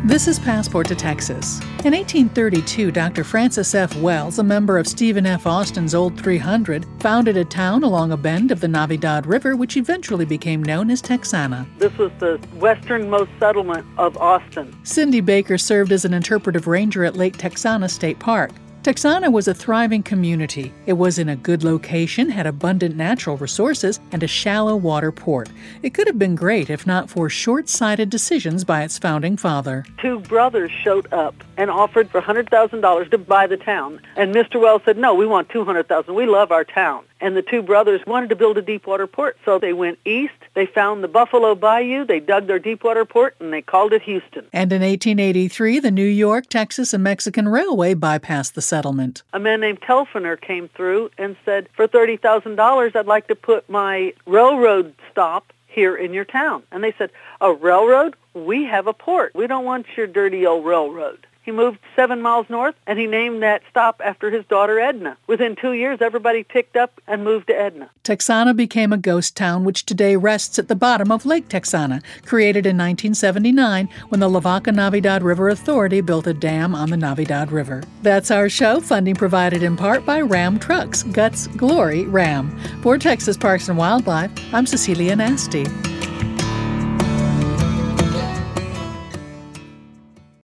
This is Passport to Texas. In 1832, Dr. Francis F. Wells, a member of Stephen F. Austin's Old 300, founded a town along a bend of the Navidad River, which eventually became known as Texana. This was the westernmost settlement of Austin. Cindy Baker served as an interpretive ranger at Lake Texana State Park. Texana was a thriving community. It was in a good location, had abundant natural resources, and a shallow water port. It could have been great if not for short-sighted decisions by its founding father. Two brothers showed up and offered for $100,000 to buy the town. And Mr. Wells said, no, we want $200,000. We love our town. And the two brothers wanted to build a deepwater port, so they went east. They found the Buffalo Bayou. They dug their deepwater port, and they called it Houston. And in 1883, the New York, Texas, and Mexican Railway bypassed the settlement. A man named Telfiner came through and said, for $30,000, I'd like to put my railroad stop here in your town. And they said, a railroad? We have a port. We don't want your dirty old railroad. He moved 7 miles north, and he named that stop after his daughter Edna. Within 2 years, everybody picked up and moved to Edna. Texana became a ghost town, which today rests at the bottom of Lake Texana, created in 1979 when the Lavaca Navidad River Authority built a dam on the Navidad River. That's our show, funding provided in part by Ram Trucks, Guts, Glory, Ram. For Texas Parks and Wildlife, I'm Cecilia Nasty.